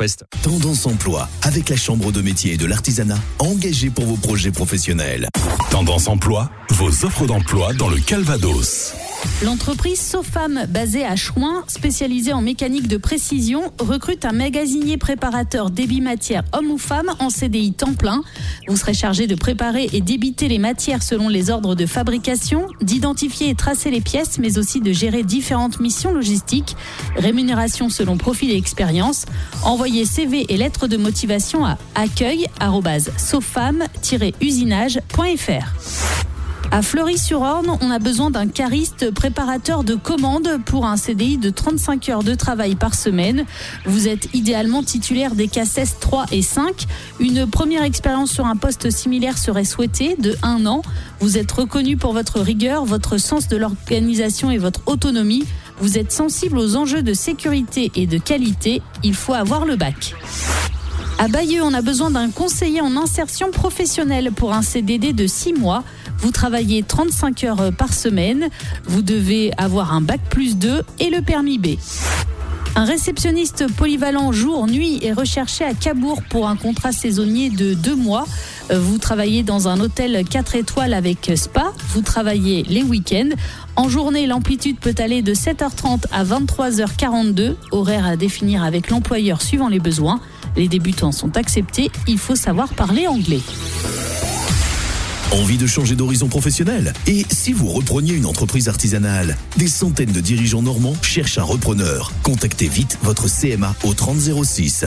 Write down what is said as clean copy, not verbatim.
Ouest. Tendance Emploi, avec la Chambre de métier et de l'artisanat, engagée pour vos projets professionnels. Tendance Emploi, vos offres d'emploi dans le Calvados. L'entreprise Sofam, basée à Chouin, spécialisée en mécanique de précision, recrute un magasinier préparateur débit matière homme ou femme en CDI temps plein. Vous serez chargé de préparer et débiter les matières selon les ordres de fabrication, d'identifier et tracer les pièces, mais aussi de gérer différentes missions logistiques. Rémunération selon profil et expérience. Envoyez CV et lettres de motivation à accueil@sofam-usinage.fr. À Fleury-sur-Orne, on a besoin d'un cariste préparateur de commandes pour un CDI de 35 heures de travail par semaine. Vous êtes idéalement titulaire des CACES 3 et 5. Une première expérience sur un poste similaire serait souhaitée de 1 an. Vous êtes reconnu pour votre rigueur, votre sens de l'organisation et votre autonomie. Vous êtes sensible aux enjeux de sécurité et de qualité. Il faut avoir le bac. À Bayeux, on a besoin d'un conseiller en insertion professionnelle pour un CDD de 6 mois. Vous travaillez 35 heures par semaine. Vous devez avoir un bac plus 2 et le permis B. Un réceptionniste polyvalent jour-nuit est recherché à Cabourg pour un contrat saisonnier de 2 mois. Vous travaillez dans un hôtel 4 étoiles avec spa. Vous travaillez les week-ends. En journée, l'amplitude peut aller de 7h30 à 23h42. Horaire à définir avec l'employeur suivant les besoins. Les débutants sont acceptés. Il faut savoir parler anglais. Envie de changer d'horizon professionnel? Et si vous repreniez une entreprise artisanale? Des centaines de dirigeants normands cherchent un repreneur. Contactez vite votre CMA au 30 06.